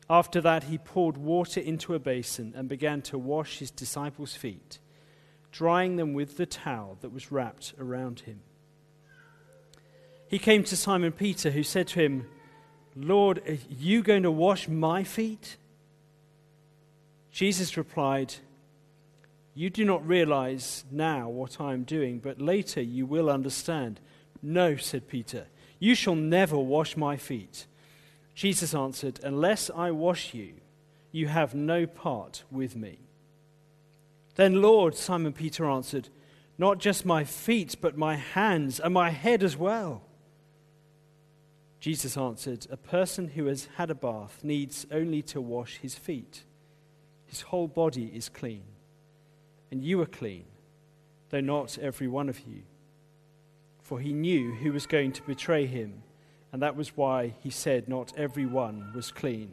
After that, he poured water into a basin and began to wash his disciples' feet, drying them with the towel that was wrapped around him. He came to Simon Peter, who said to him, "Lord, are you going to wash my feet?" Jesus replied, "You do not realize now what I am doing, but later you will understand." "No," said Peter, "you shall never wash my feet." Jesus answered, "Unless I wash you, you have no part with me." "Then, Lord," Simon Peter answered, "not just my feet, but my hands and my head as well." Jesus answered, "A person who has had a bath needs only to wash his feet. His whole body is clean. And you are clean, though not every one of you." For he knew who was going to betray him, and that was why he said not every one was clean.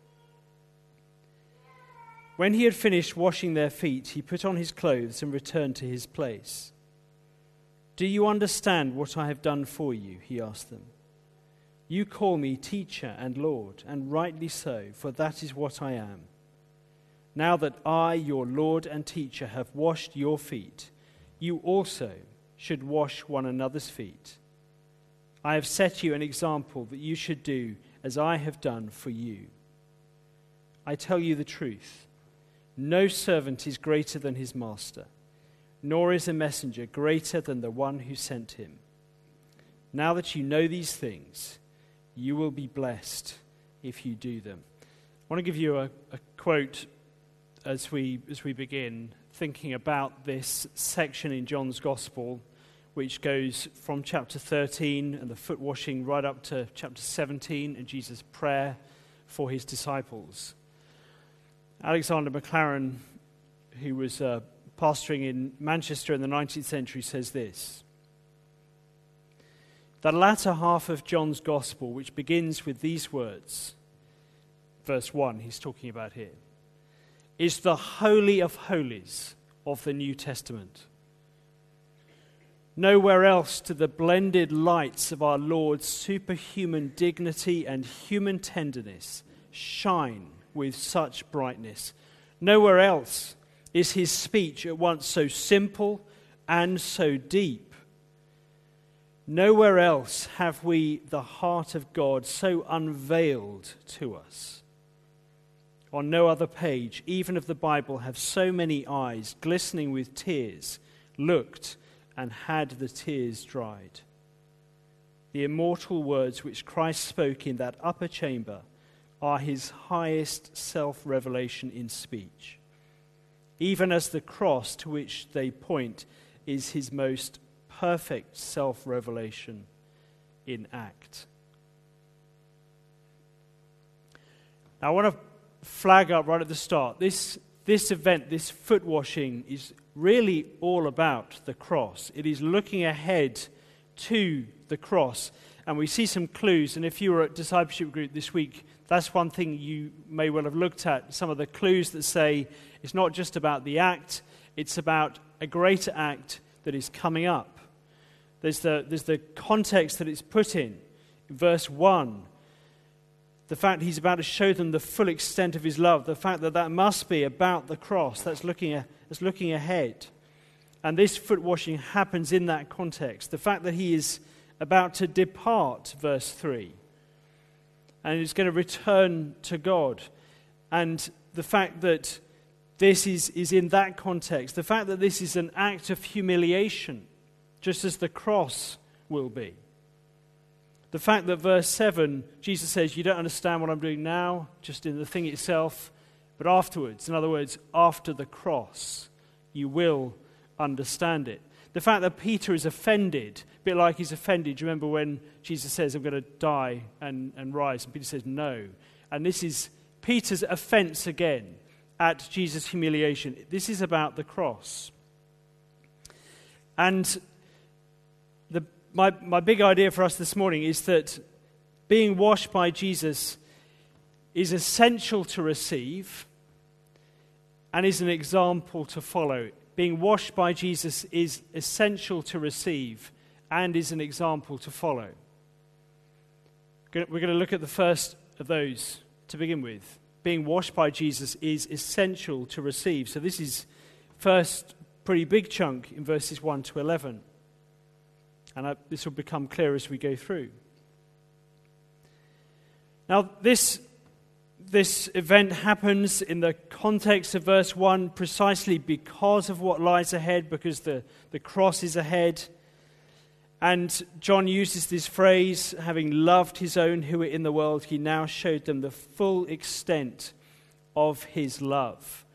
When he had finished washing their feet, he put on his clothes and returned to his place. "Do you understand what I have done for you?" he asked them. "You call me teacher and Lord, and rightly so, for that is what I am. Now that I, your Lord and teacher, have washed your feet, you also should wash one another's feet. I have set you an example that you should do as I have done for you. I tell you the truth, no servant is greater than his master, nor is a messenger greater than the one who sent him. Now that you know these things, you will be blessed if you do them." I want to give you a quote as we begin thinking about this section in John's Gospel, which goes from chapter 13 and the foot washing right up to chapter 17 and Jesus' prayer for his disciples. Alexander Maclaren, who was pastoring in Manchester in the 19th century, says this: "The latter half of John's Gospel, which begins with these words," verse 1 he's talking about here, "is the Holy of Holies of the New Testament. Nowhere else do the blended lights of our Lord's superhuman dignity and human tenderness shine with such brightness. Nowhere else is his speech at once so simple and so deep. Nowhere else have we the heart of God so unveiled to us. On no other page, even of the Bible, have so many eyes, glistening with tears, looked and had the tears dried. The immortal words which Christ spoke in that upper chamber are his highest self-revelation in speech, even as the cross to which they point is his most perfect self-revelation in act." Now, I want to flag up right at the start. This event, this foot washing, is really all about the cross. It is looking ahead to the cross. And we see some clues. And if you were at discipleship group this week, that's one thing you may well have looked at. Some of the clues that say it's not just about the act, it's about a greater act that is coming up. There's the context that it's put in. Verse 1, the fact he's about to show them the full extent of his love, the fact that must be about the cross, that's looking ahead. And this foot washing happens in that context. The fact that he is about to depart, verse 3, and is going to return to God. And the fact that this is in that context. The fact that this is an act of humiliation, just as the cross will be. The fact that verse 7, Jesus says, you don't understand what I'm doing now, just in the thing itself, but afterwards, in other words, after the cross, you will understand it. The fact that Peter is offended, a bit like he's offended. Do you remember when Jesus says, I'm going to die and rise? And Peter says, no. And this is Peter's offense again at Jesus' humiliation. This is about the cross. And my big idea for us this morning is that being washed by Jesus is essential to receive and is an example to follow. Being washed by Jesus is essential to receive and is an example to follow. We're going to look at the first of those to begin with. being washed by Jesus is essential to receive. So this is first pretty big chunk in verses 1 to 11. And this will become clear as we go through. Now, this event happens in the context of verse 1 precisely because of what lies ahead, because the cross is ahead. And John uses this phrase, having loved his own who were in the world, he now showed them the full extent of his love.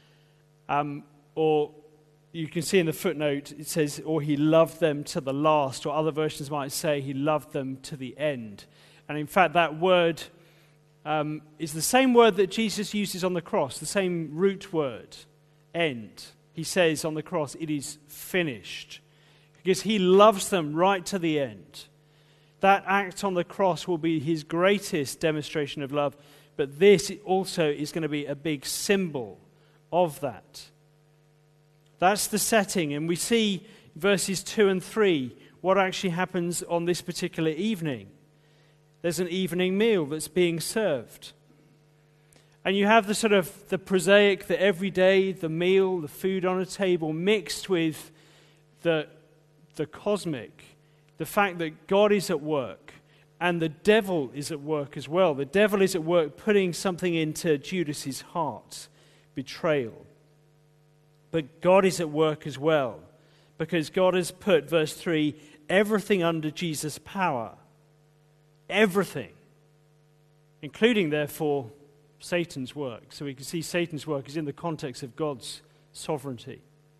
Or you can see in the footnote, it says, or he loved them to the last, or other versions might say he loved them to the end. And in fact, that word is the same word that Jesus uses on the cross, the same root word, end. He says on the cross, it is finished. Because he loves them right to the end. That act on the cross will be his greatest demonstration of love, but this also is going to be a big symbol of that. That's the setting, and we see verses 2 and 3 what actually happens on this particular evening. There's an evening meal that's being served. And you have the sort of the prosaic, the everyday, the meal, the food on a table mixed with the cosmic, the fact that God is at work and the devil is at work as well. The devil is at work putting something into Judas's heart, betrayal. But God is at work as well, because God has put, verse 3, everything under Jesus' power. Everything. Including, therefore, Satan's work. So we can see Satan's work is in the context of God's sovereignty.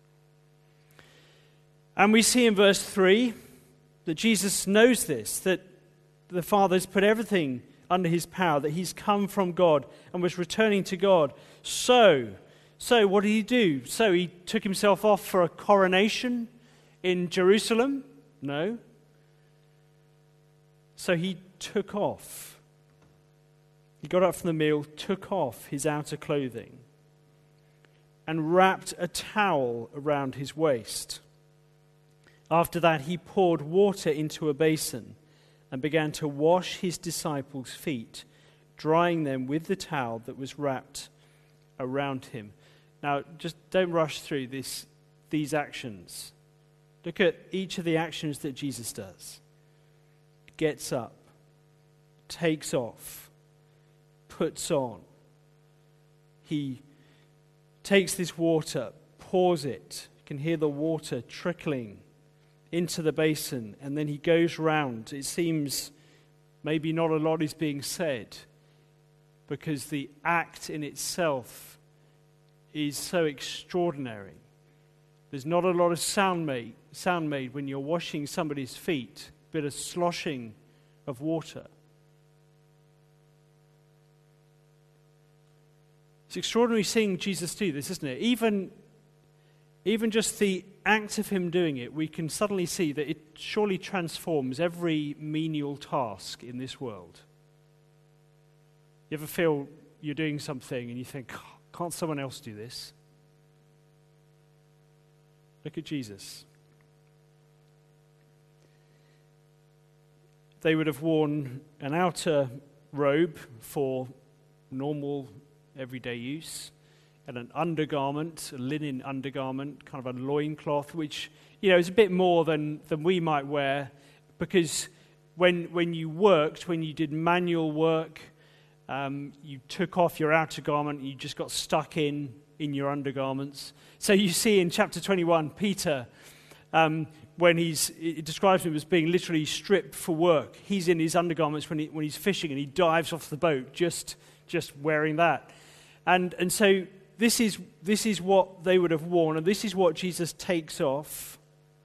And we see in verse 3 that Jesus knows this, that the Father's put everything under his power, that he's come from God and was returning to God. So what did he do? So he took himself off for a coronation in Jerusalem? No. So he took off. He got up from the meal, took off his outer clothing, and wrapped a towel around his waist. After that, he poured water into a basin and began to wash his disciples' feet, drying them with the towel that was wrapped around him. Now, just don't rush through these actions. Look at each of the actions that Jesus does. Gets up, takes off, puts on. He takes this water, pours it. You can hear the water trickling into the basin, and then he goes round. It seems maybe not a lot is being said, because the act in itself is so extraordinary. There's not a lot of sound made when you're washing somebody's feet, a bit of sloshing of water. It's extraordinary seeing Jesus do this, isn't it? Even just the act of him doing it, we can suddenly see that it surely transforms every menial task in this world. You ever feel you're doing something and you think, can't someone else do this? Look at Jesus. They would have worn an outer robe for normal, everyday use, and an undergarment, a linen undergarment, kind of a loincloth, which, is a bit more than we might wear, because when you worked, when you did manual work, you took off your outer garment, and you just got stuck in your undergarments. So you see in chapter 21, Peter, when it describes him as being literally stripped for work. He's in his undergarments when he's fishing, and he dives off the boat just wearing that. And so this is what they would have worn, and this is what Jesus takes off.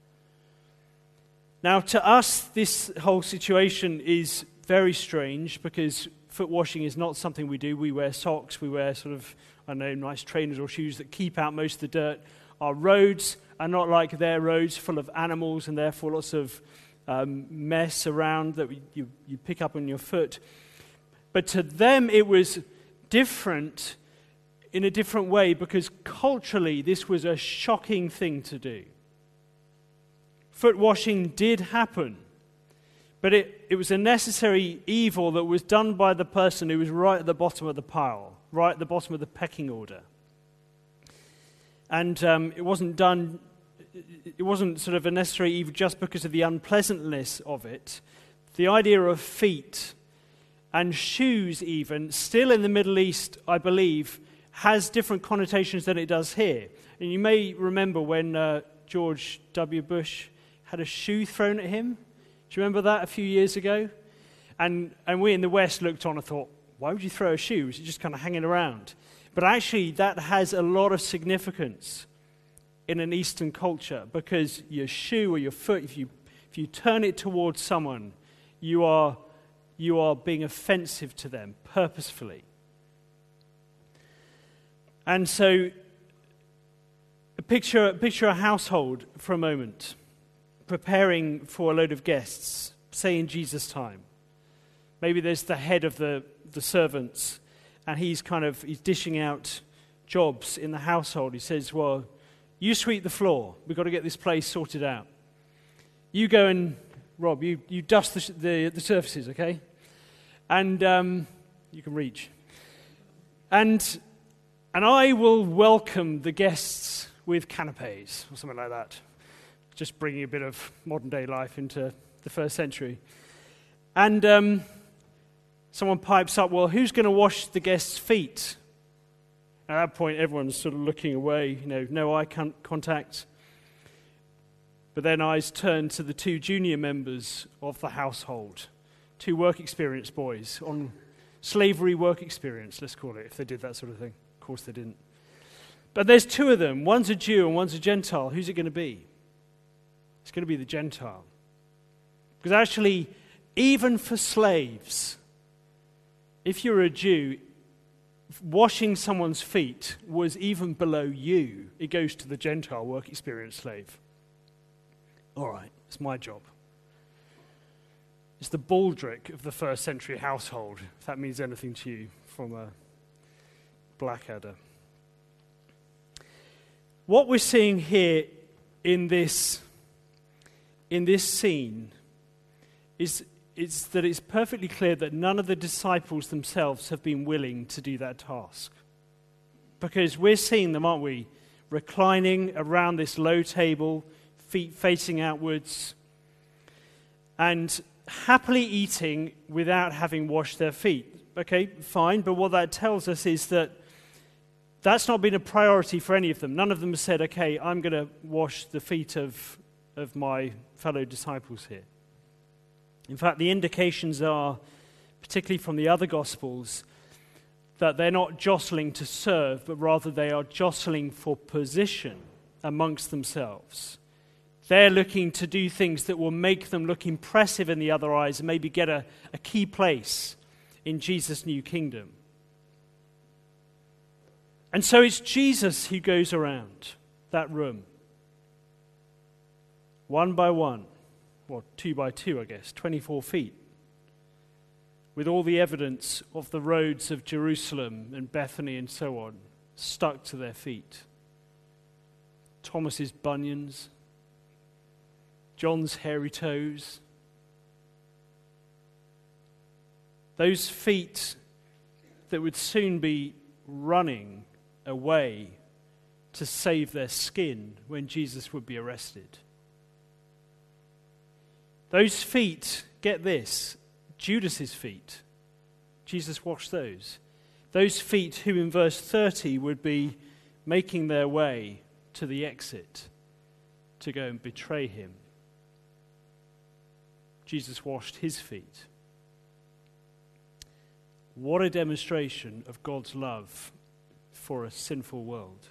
Now, to us, this whole situation is very strange, because foot washing is not something we do. We wear socks, we wear nice trainers or shoes that keep out most of the dirt. Our roads are not like their roads, full of animals and therefore lots of mess around that you pick up on your foot. But to them it was different in a different way, because culturally this was a shocking thing to do. Foot washing did happen, but it was a necessary evil that was done by the person who was right at the bottom of the pile. right at the bottom of the pecking order. And it wasn't sort of a necessary even just because of the unpleasantness of it. The idea of feet and shoes even, still in the Middle East, I believe, has different connotations than it does here. And you may remember when George W. Bush had a shoe thrown at him. Do you remember that a few years ago? And we in the West looked on and thought, why would you throw a shoe? Is it just kind of hanging around? But actually, that has a lot of significance in an Eastern culture, because your shoe or your foot, if you turn it towards someone, you are being offensive to them purposefully. And so, picture a household for a moment, preparing for a load of guests, say in Jesus' time. Maybe there's the head of the servants, and he's dishing out jobs in the household. He says, well, you sweep the floor. We've got to get this place sorted out. You go and, Rob, you dust the surfaces, okay? And you can reach. And I will welcome the guests with canapes or something like that. Just bringing a bit of modern day life into the first century. And someone pipes up, well, who's going to wash the guests' feet? At that point, everyone's sort of looking away, no eye contact. But then eyes turn to the two junior members of the household, two work experience boys on slavery work experience, let's call it, if they did that sort of thing. Of course they didn't. But there's two of them. One's a Jew and one's a Gentile. Who's it going to be? It's going to be the Gentile. Because actually, even for slaves, if you're a Jew, washing someone's feet was even below you. It goes to the Gentile work experience slave. All right, it's my job. It's the baldric of the first century household, if that means anything to you, from a Blackadder. What we're seeing here in this scene is that it's perfectly clear that none of the disciples themselves have been willing to do that task. Because we're seeing them, aren't we, reclining around this low table, feet facing outwards, and happily eating without having washed their feet. Okay, fine, but what that tells us is that that's not been a priority for any of them. None of them have said, okay, I'm going to wash the feet of my fellow disciples here. In fact, the indications are, particularly from the other Gospels, that they're not jostling to serve, but rather they are jostling for position amongst themselves. They're looking to do things that will make them look impressive in the other eyes and maybe get a key place in Jesus' new kingdom. And so it's Jesus who goes around that room, one by one, or 2 by 2, I guess, 24 feet, with all the evidence of the roads of Jerusalem and Bethany and so on stuck to their feet. Thomas's bunions, John's hairy toes. Those feet that would soon be running away to save their skin when Jesus would be arrested. Those feet, get this, Judas's feet. Jesus washed those. Those feet who in verse 30 would be making their way to the exit to go and betray him. Jesus washed his feet. What a demonstration of God's love for a sinful world.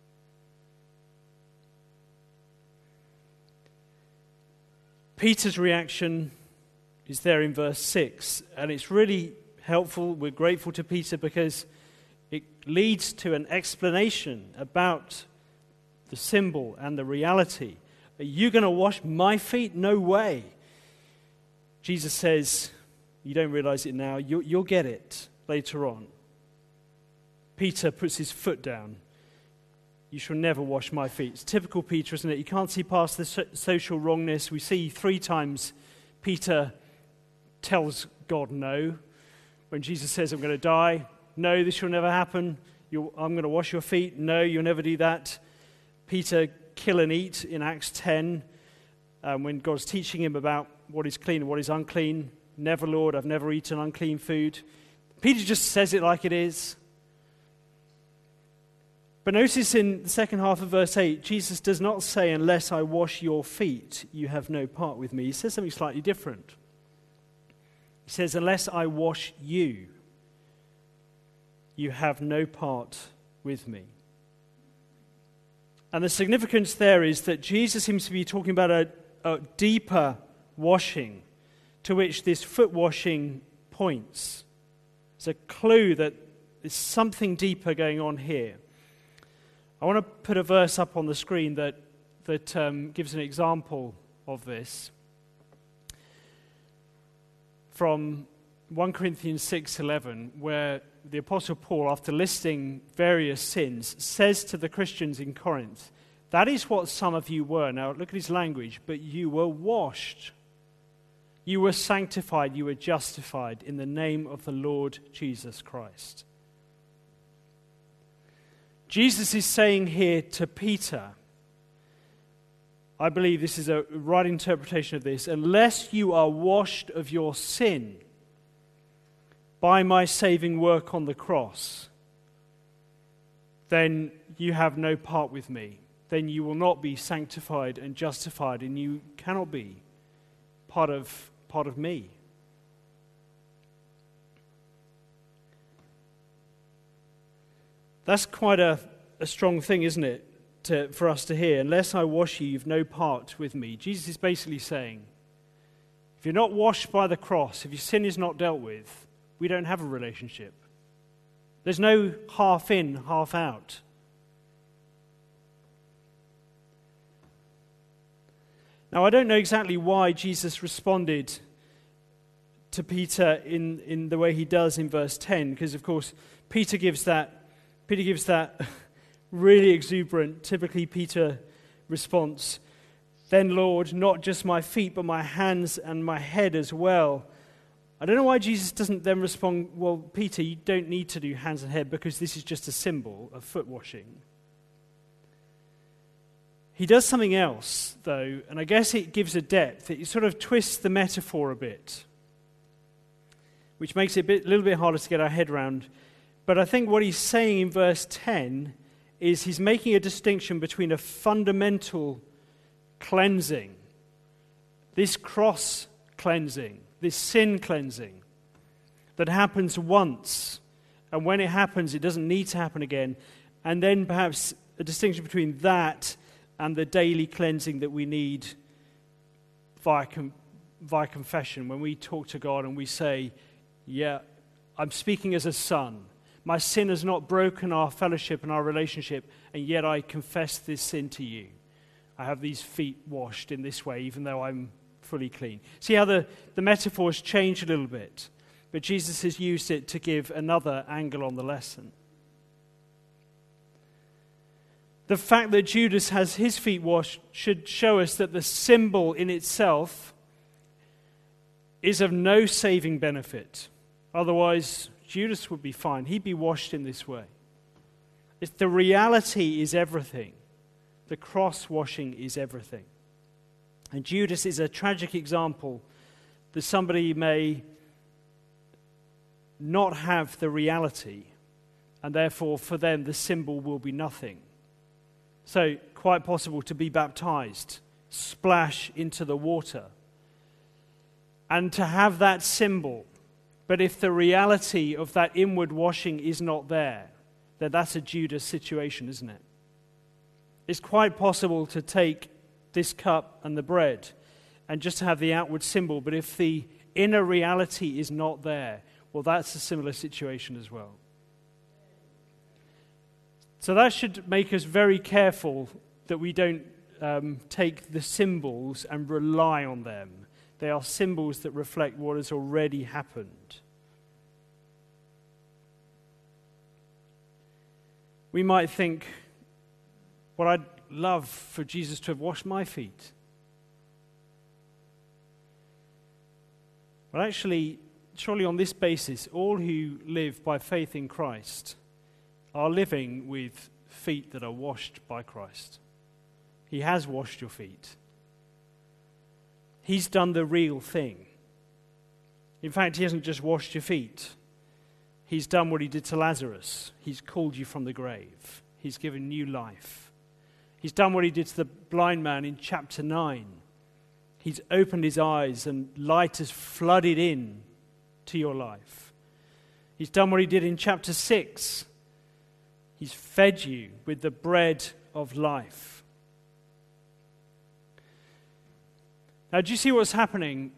Peter's reaction is there in verse 6, and it's really helpful. We're grateful to Peter because it leads to an explanation about the symbol and the reality. Are you going to wash my feet? No way. Jesus says, you don't realize it now, you'll get it later on. Peter puts his foot down. You shall never wash my feet. It's typical Peter, isn't it? You can't see past the social wrongness. We see 3 times Peter tells God no. When Jesus says, I'm going to die, no, this will never happen. I'm going to wash your feet. No, you'll never do that. Peter, kill and eat in Acts 10, when God's teaching him about what is clean and what is unclean. Never, Lord, I've never eaten unclean food. Peter just says it like it is. But notice in the second half of verse 8, Jesus does not say, unless I wash your feet, you have no part with me. He says something slightly different. He says, unless I wash you, you have no part with me. And the significance there is that Jesus seems to be talking about a deeper washing to which this foot washing points. It's a clue that there's something deeper going on here. I want to put a verse up on the screen that gives an example of this. From 1 Corinthians 6:11, where the Apostle Paul, after listing various sins, says to the Christians in Corinth, that is what some of you were. Now look at his language. But you were washed. You were sanctified. You were justified in the name of the Lord Jesus Christ. Jesus is saying here to Peter, I believe this is a right interpretation of this, unless you are washed of your sin by my saving work on the cross, then you have no part with me. Then you will not be sanctified and justified, and you cannot be part of me. That's quite a strong thing, isn't it, for us to hear? Unless I wash you, you've no part with me. Jesus is basically saying, if you're not washed by the cross, if your sin is not dealt with, we don't have a relationship. There's no half in, half out. Now, I don't know exactly why Jesus responded to Peter in the way he does in verse 10, because, of course, Peter gives that really exuberant, typically Peter response. Then, Lord, not just my feet, but my hands and my head as well. I don't know why Jesus doesn't then respond, well, Peter, you don't need to do hands and head because this is just a symbol of foot washing. He does something else, though, and I guess it gives a depth. It sort of twists the metaphor a bit, which makes it a little bit harder to get our head around. But I think what he's saying in verse 10 is he's making a distinction between a fundamental cleansing, this cross cleansing, this sin cleansing that happens once, and when it happens, it doesn't need to happen again, and then perhaps a distinction between that and the daily cleansing that we need via confession, when we talk to God and we say, yeah, I'm speaking as a son. My sin has not broken our fellowship and our relationship, and yet I confess this sin to you. I have these feet washed in this way, even though I'm fully clean. See how the metaphors change a little bit, but Jesus has used it to give another angle on the lesson. The fact that Judas has his feet washed should show us that the symbol in itself is of no saving benefit. Otherwise, Judas would be fine. He'd be washed in this way. The reality is everything. The cross washing is everything. And Judas is a tragic example that somebody may not have the reality, and therefore for them the symbol will be nothing. So, quite possible to be baptized, splash into the water, and to have that symbol. But if the reality of that inward washing is not there, then that's a Judas situation, isn't it? It's quite possible to take this cup and the bread and just to have the outward symbol, but if the inner reality is not there, well, that's a similar situation as well. So that should make us very careful that we don't take the symbols and rely on them. They are symbols that reflect what has already happened. We might think, well, I'd love for Jesus to have washed my feet. Well, actually, surely on this basis, all who live by faith in Christ are living with feet that are washed by Christ. He has washed your feet. He's done the real thing. In fact, he hasn't just washed your feet. He's done what he did to Lazarus. He's called you from the grave. He's given new life. He's done what he did to the blind man in chapter 9. He's opened his eyes and light has flooded in to your life. He's done what he did in chapter 6. He's fed you with the bread of life. Now, do you see what's happening?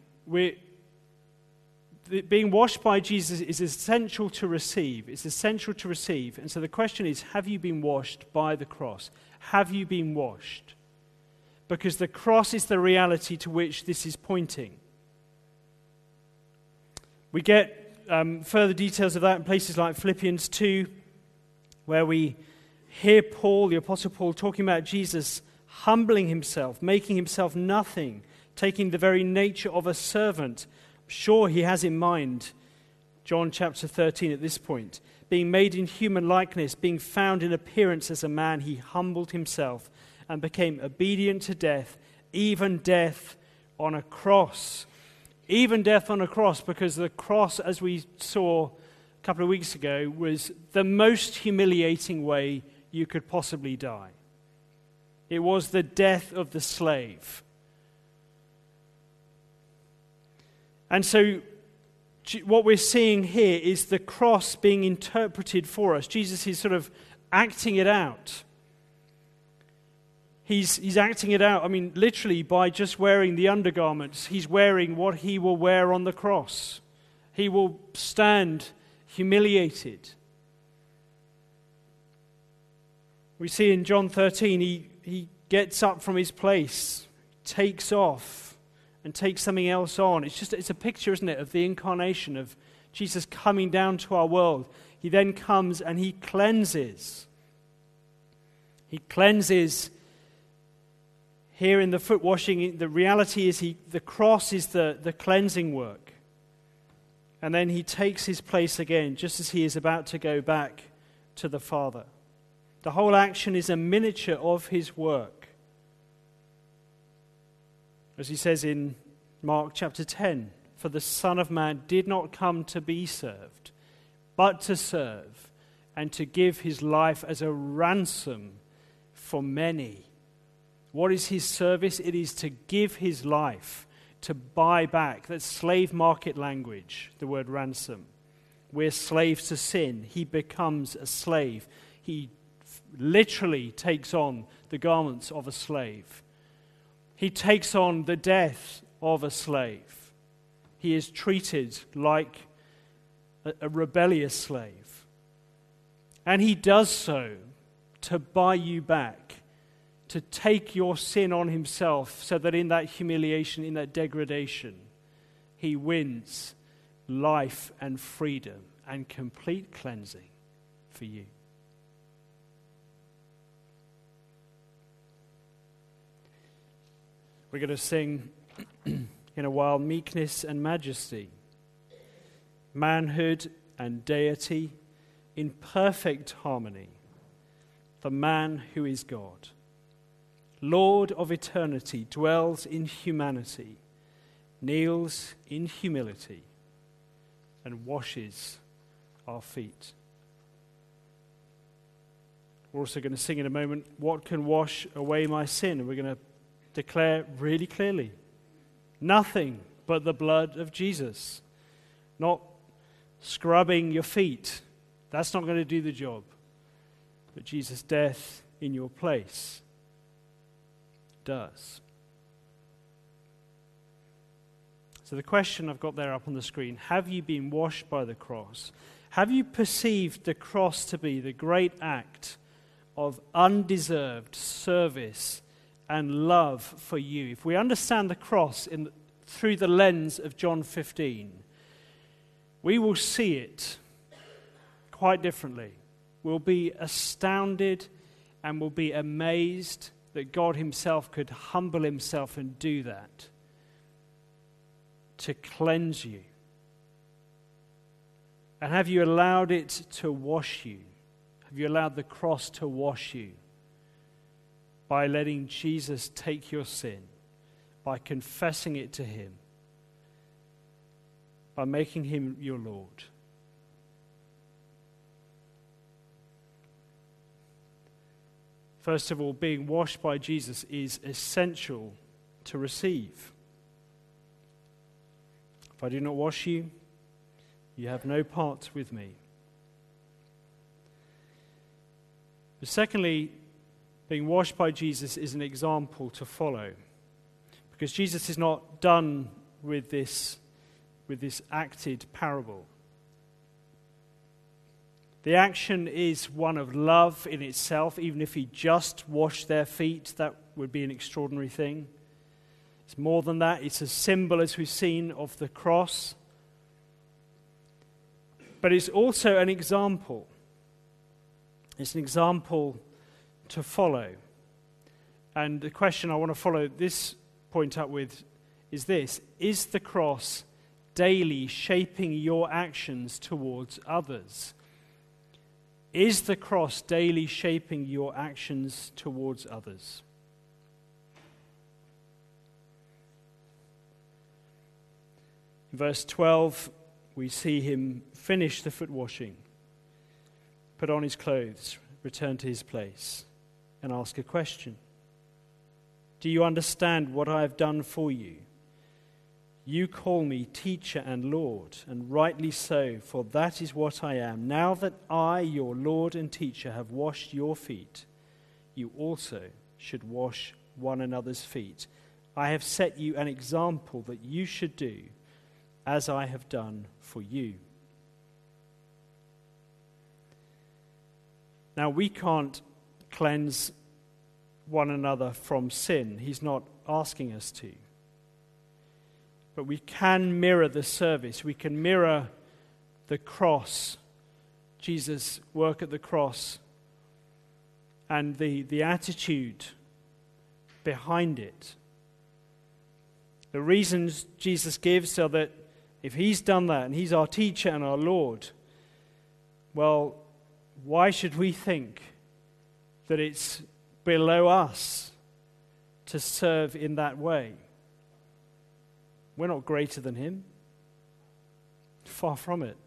Being washed by Jesus is essential to receive. It's essential to receive. And so the question is, have you been washed by the cross? Have you been washed? Because the cross is the reality to which this is pointing. We get further details of that in places like Philippians 2, where we hear Paul, the Apostle Paul, talking about Jesus humbling himself, making himself nothing, taking the very nature of a servant. I'm sure he has in mind John chapter 13 at this point. Being made in human likeness, being found in appearance as a man, he humbled himself and became obedient to death, even death on a cross. Even death on a cross, because the cross, as we saw a couple of weeks ago, was the most humiliating way you could possibly die. It was the death of the slave. And so what we're seeing here is the cross being interpreted for us. Jesus is sort of acting it out. He's acting it out, literally by just wearing the undergarments. He's wearing what he will wear on the cross. He will stand humiliated. We see in John 13, he gets up from his place, takes off, and takes something else on. It's a picture, isn't it, of the incarnation, of Jesus coming down to our world. He then comes and he cleanses. He cleanses. Here in the foot washing, the reality is the cross is the cleansing work. And then he takes his place again, just as he is about to go back to the Father. The whole action is a miniature of his work. As he says in Mark chapter 10, for the Son of Man did not come to be served, but to serve, and to give his life as a ransom for many. What is his service? It is to give his life, to buy back. That's slave market language, the word ransom. We're slaves to sin. He becomes a slave. He literally takes on the garments of a slave. He takes on the death of a slave. He is treated like a rebellious slave. And he does so to buy you back, to take your sin on himself, so that in that humiliation, in that degradation, he wins life and freedom and complete cleansing for you. We're going to sing in a while meekness and majesty, manhood and deity in perfect harmony, the man who is God. Lord of eternity, dwells in humanity, kneels in humility, and washes our feet. We're also going to sing in a moment, what can wash away my sin? And we're going to declare really clearly, nothing but the blood of Jesus. Not scrubbing your feet. That's not going to do the job. But Jesus' death in your place does. So the question I've got there up on the screen, have you been washed by the cross? Have you perceived the cross to be the great act of undeserved service and love for you? If we understand the cross through the lens of John 15, we will see it quite differently. We'll be astounded and we'll be amazed that God himself could humble himself and do that to cleanse you, And have you allowed it to wash you? Have you allowed the cross to wash you by letting Jesus take your sin, by confessing it to him, by making him your Lord? First of all, being washed by Jesus is essential to receive. If I do not wash you, you have no part with me. But secondly, being washed by Jesus is an example to follow. Because Jesus is not done with this acted parable. The action is one of love in itself. Even if he just washed their feet, that would be an extraordinary thing. It's more than that. It's a symbol, as we've seen, of the cross. But it's also an example. It's an example to follow. And the question I want to follow this point up with is this: is the cross daily shaping your actions towards others? Is the cross daily shaping your actions towards others? In verse 12, we see him finish the foot washing, put on his clothes, return to his place, and ask a question. Do you understand what I have done for you? You call me teacher and Lord, and rightly so, for that is what I am. Now that I, your Lord and teacher, have washed your feet, you also should wash one another's feet. I have set you an example that you should do as I have done for you. Now, we can't cleanse one another from sin. He's not asking us to. But we can mirror the service. We can mirror the cross, Jesus' work at the cross, and the attitude behind it. The reasons Jesus gives are that if he's done that and he's our teacher and our Lord, well, why should we think that it's below us to serve in that way? We're not greater than him. Far from it.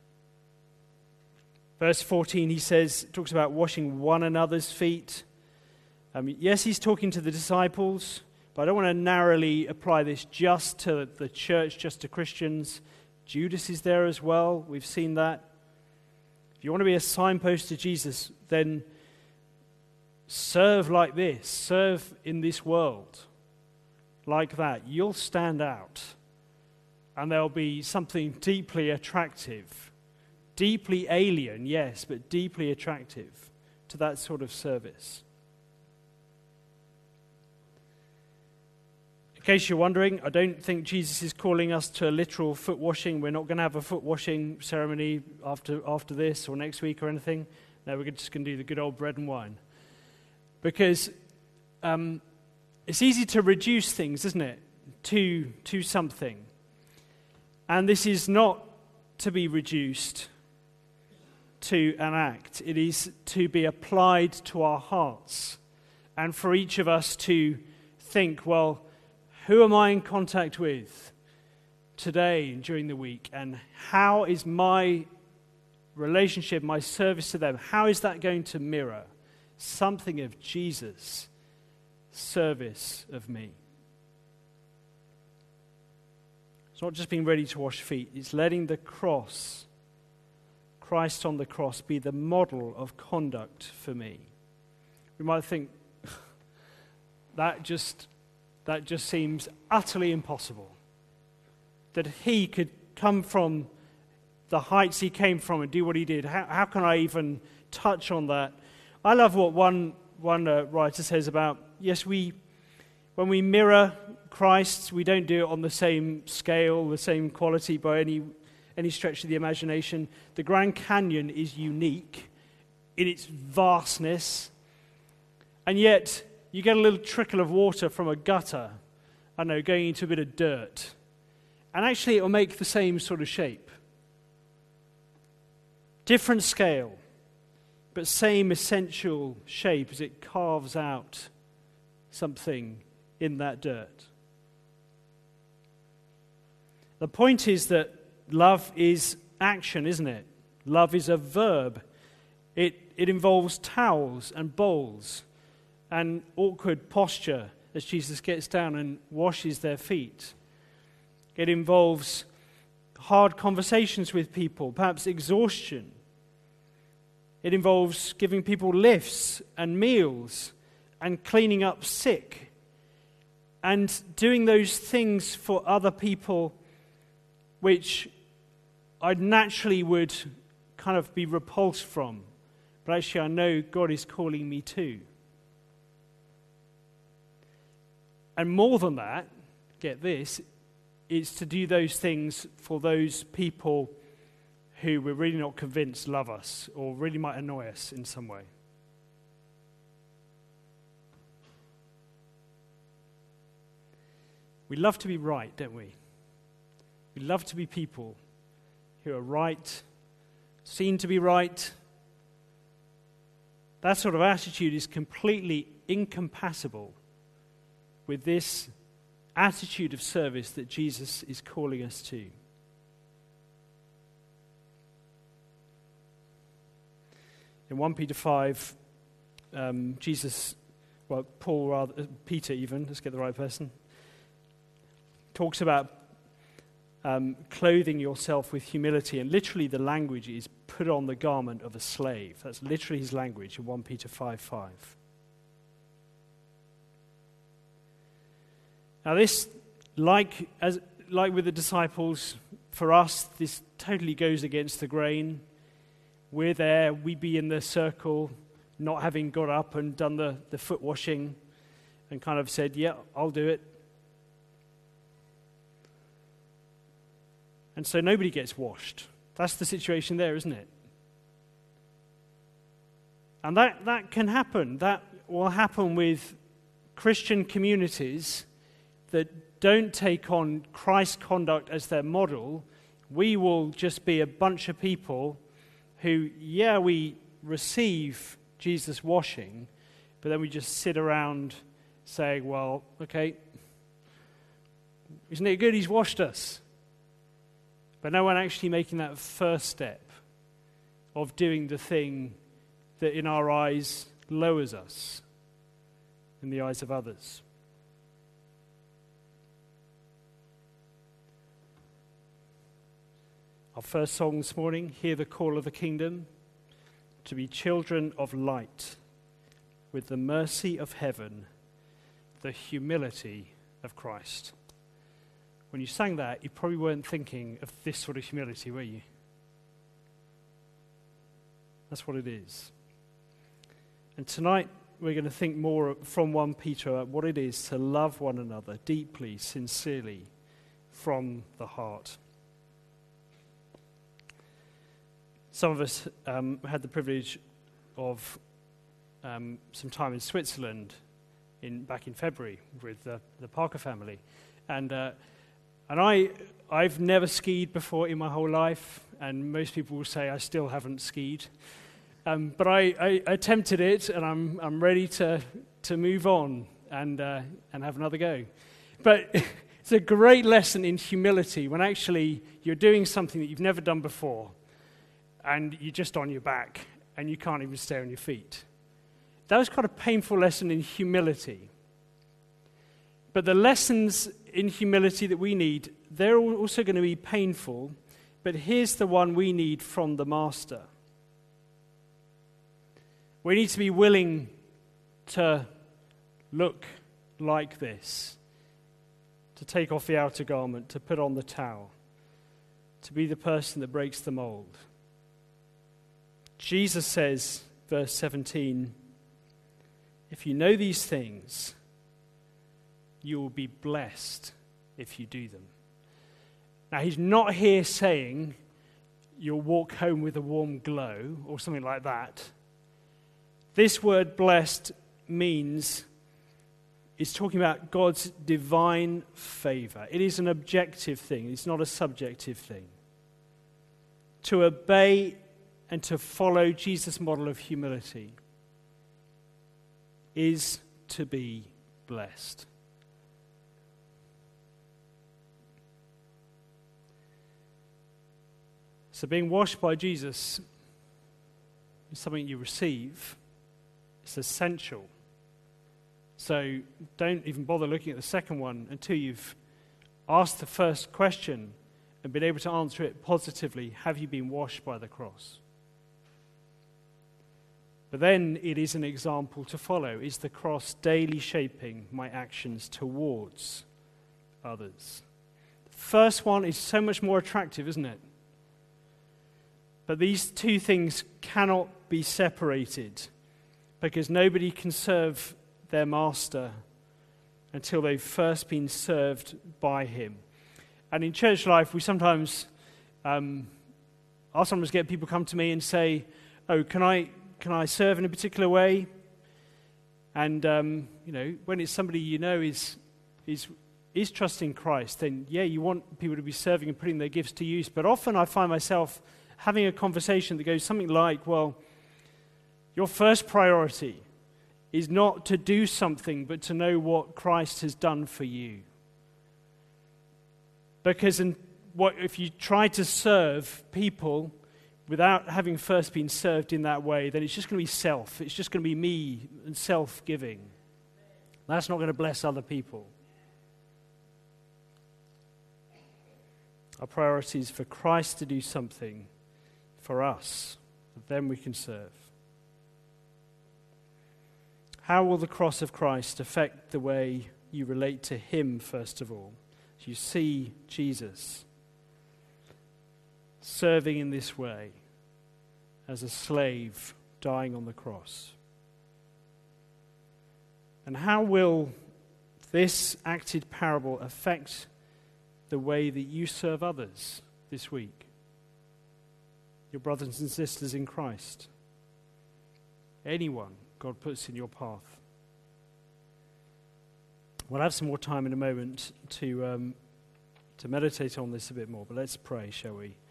Verse 14, he talks about washing one another's feet. Yes, he's talking to the disciples, but I don't want to narrowly apply this just to the church, just to Christians. Judas is there as well. We've seen that. If you want to be a signpost to Jesus, then serve like this. Serve in this world like that. You'll stand out. And there'll be something deeply attractive. Deeply alien, yes, but deeply attractive to that sort of service. In case you're wondering, I don't think Jesus is calling us to a literal foot washing. We're not going to have a foot washing ceremony after this or next week or anything. No, we're just going to do the good old bread and wine. Because it's easy to reduce things, isn't it, to something. And this is not to be reduced to an act. It is to be applied to our hearts. And for each of us to think, well, who am I in contact with today and during the week? And how is my relationship, my service to them, how is that going to mirror something of Jesus' service of me? It's not just being ready to wash feet. It's letting the cross, Christ on the cross, be the model of conduct for me. We might think, that just seems utterly impossible. That he could come from the heights he came from and do what he did. How can I even touch on that? I love what one writer says about, yes, when we mirror Christ, we don't do it on the same scale, the same quality by any stretch of the imagination. The Grand Canyon is unique in its vastness, and yet you get a little trickle of water from a gutter, I don't know, going into a bit of dirt, and actually it will make the same sort of shape. Different scale, but same essential shape as it carves out something in that dirt. The point is that love is action, isn't it? Love is a verb. It involves towels and bowls and awkward posture as Jesus gets down and washes their feet. It involves hard conversations with people, perhaps exhaustion. It involves giving people lifts and meals and cleaning up sick and doing those things for other people which I naturally would kind of be repulsed from. But actually I know God is calling me to. And more than that, get this, it's to do those things for those people who we're really not convinced love us or really might annoy us in some way. We love to be right, don't we? We love to be people who are right, seen to be right. That sort of attitude is completely incompatible with this attitude of service that Jesus is calling us to. In 1 Peter 5, Peter even, let's get the right person, talks about clothing yourself with humility, and literally the language is put on the garment of a slave. That's literally his language in 1 Peter 5:5. Now this, like with the disciples, for us, this totally goes against the grain. We're there, we be in the circle, not having got up and done the foot washing and kind of said, yeah, I'll do it. And so nobody gets washed. That's the situation there, isn't it? And that can happen. That will happen with Christian communities that don't take on Christ's conduct as their model. We will just be a bunch of people who, we receive Jesus' washing, but then we just sit around saying, well, okay, isn't it good he's washed us? But no one actually making that first step of doing the thing that in our eyes lowers us in the eyes of others. Our first song this morning, Hear the Call of the Kingdom, to be children of light, with the mercy of heaven, the humility of Christ. When you sang that, you probably weren't thinking of this sort of humility, were you? That's what it is. And tonight, we're going to think more from 1 Peter about what it is to love one another deeply, sincerely, from the heart. Some of us had the privilege of some time in Switzerland back in February with the Parker family. And I've never skied before in my whole life, and most people will say I still haven't skied. But I attempted it, and I'm ready to move on and have another go. But it's a great lesson in humility when actually you're doing something that you've never done before, and you're just on your back, and you can't even stay on your feet. That was quite a painful lesson in humility. But the lessons in humility that we need, they're also going to be painful, but here's the one we need from the Master. We need to be willing to look like this, to take off the outer garment, to put on the towel, to be the person that breaks the mold. Jesus says, verse 17, if you know these things, you will be blessed if you do them. Now, he's not here saying you'll walk home with a warm glow or something like that. This word blessed means it's talking about God's divine favor. It is an objective thing. It's not a subjective thing. To obey and to follow Jesus' model of humility is to be blessed. So being washed by Jesus is something you receive. It's essential. So don't even bother looking at the second one until you've asked the first question and been able to answer it positively. Have you been washed by the cross? But then it is an example to follow. Is the cross daily shaping my actions towards others? The first one is so much more attractive, isn't it? But these two things cannot be separated, because nobody can serve their master until they've first been served by him. And in church life, we sometimes, I'll sometimes get people come to me and say, "Oh, can I serve in a particular way?" And when it's somebody you know is trusting Christ, then yeah, you want people to be serving and putting their gifts to use. But often I find myself having a conversation that goes something like, "Well, your first priority is not to do something, but to know what Christ has done for you." Because if you try to serve people without having first been served in that way, then it's just going to be self. It's just going to be me and self-giving. That's not going to bless other people. Our priority is for Christ to do something for us, then we can serve. How will the cross of Christ affect the way you relate to him, first of all? As you see Jesus serving in this way as a slave dying on the cross. And how will this acted parable affect the way that you serve others this week? Your brothers and sisters in Christ. Anyone God puts in your path. We'll have some more time in a moment to meditate on this a bit more, but let's pray, shall we?